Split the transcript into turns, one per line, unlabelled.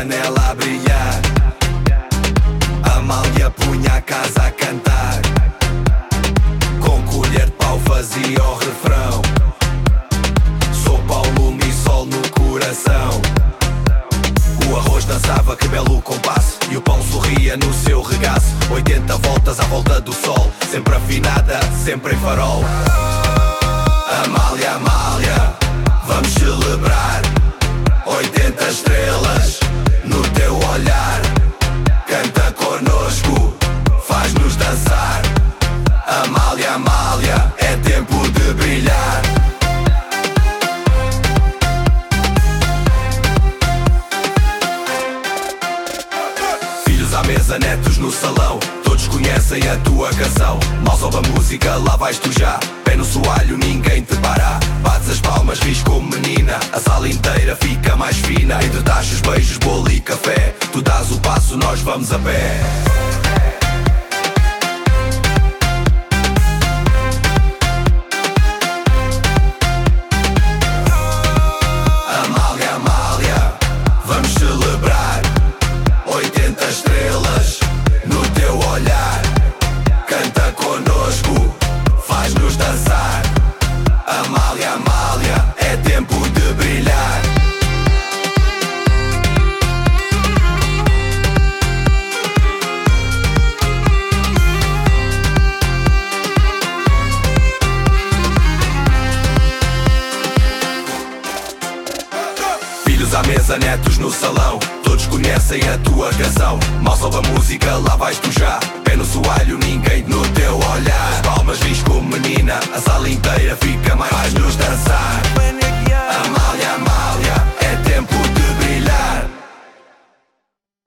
janela a brilhar. Amália punha a casa a cantar. Com colher de pau fazia o refrão. Sopa ao lume e sol no coração. O arroz dançava, que belo compasso. E o pão sorria no seu regaço. 80 voltas à volta do sol. Sempre afinada, sempre em farol. Amália, Amália, vamos celebrar. 80 estrelas no teu olhar. Canta connosco, faz-nos dançar. Amália, Amália, é tempo de brilhar. Filhos à mesa, netos no salão, todos conhecem a tua canção. Mal sobe a música, lá vais tu já. Pé no soalho, ninguém te para. Bates as palmas, ris como menina. A sala inteira fica mais fina. Entre taxas, beijos, bolo e café. Tu dás o passo, nós vamos a pé. Amália, Amália, vamos celebrar. 80 estrelas no teu olhar. Canta connosco, faz-nos dançar. Amália, Amália, é tempo de brilhar. Filhos à mesa, netos no salão, todos conhecem a tua canção. Mal sobe a música, lá vais tu já. Pé no soalho, ninguém no teu olhar. As palmas ris como menina, a sala inteira fica mais. Faz-nos dançar.